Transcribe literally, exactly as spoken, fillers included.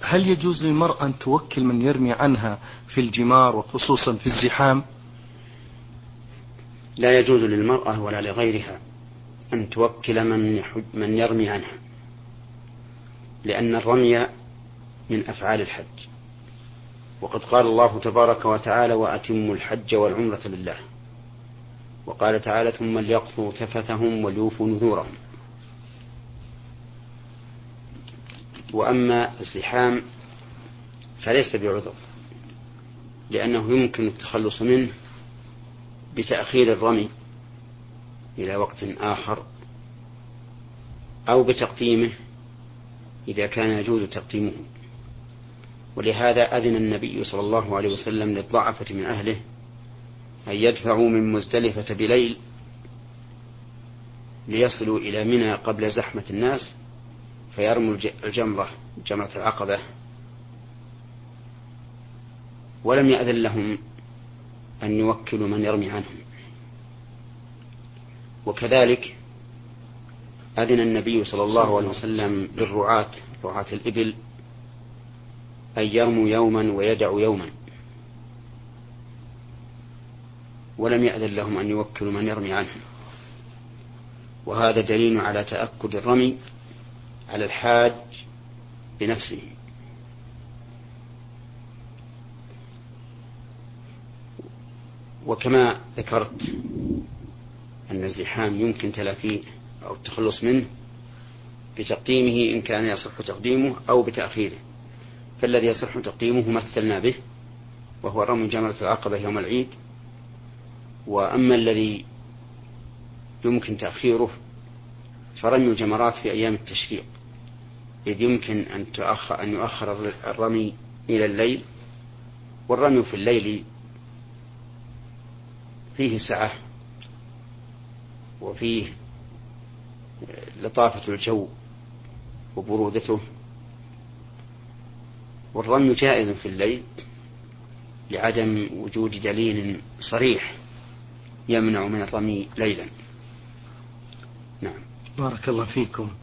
هل يجوز للمرأة أن توكل من يرمي عنها في الجمار وخصوصا في الزحام؟ لا يجوز للمرأة ولا لغيرها أن توكل من, من يرمي عنها، لأن الرمي من أفعال الحج، وقد قال الله تبارك وتعالى: وأتموا الحج والعمرة لله. وقال تعالى: ثم ليقضوا تفثهم وليوفوا نذورهم. وأما الزحام فليس بعذر، لأنه يمكن التخلص منه بتأخير الرمي إلى وقت آخر أو بتقديمه إذا كان يجوز تقديمه. ولهذا أذن النبي صلى الله عليه وسلم للضعفة من أهله أن يدفعوا من مزدلفة بليل ليصلوا إلى منى قبل زحمة الناس فيرموا الجمرة جمرة العقبة، ولم يأذن لهم أن يوكلوا من يرمي عنهم. وكذلك أذن النبي صلى الله عليه وسلم للرعاة رعاة الإبل أن يرموا يوما ويدعوا يوما، ولم يأذن لهم أن يوكلوا من يرمي عنهم. وهذا دليل على تأكد الرمي على الحاج بنفسه. وكما ذكرت أن الزحام يمكن تلافيه أو التخلص منه بتقديمه إن كان يصح تقديمه أو بتأخيره، فالذي يصح تقديمه مثلنا به وهو رمي جمرة العقبة يوم العيد. وأما الذي يمكن تأخيره فرمي الجمرات في أيام التشريق، إذ يمكن أن تؤخر أن يؤخر الرمي إلى الليل، والرمي في الليل فيه سعة وفيه لطافة الجو وبرودته، والرمي جائز في الليل لعدم وجود دليل صريح يمنع من الرمي ليلا. نعم. بارك الله فيكم.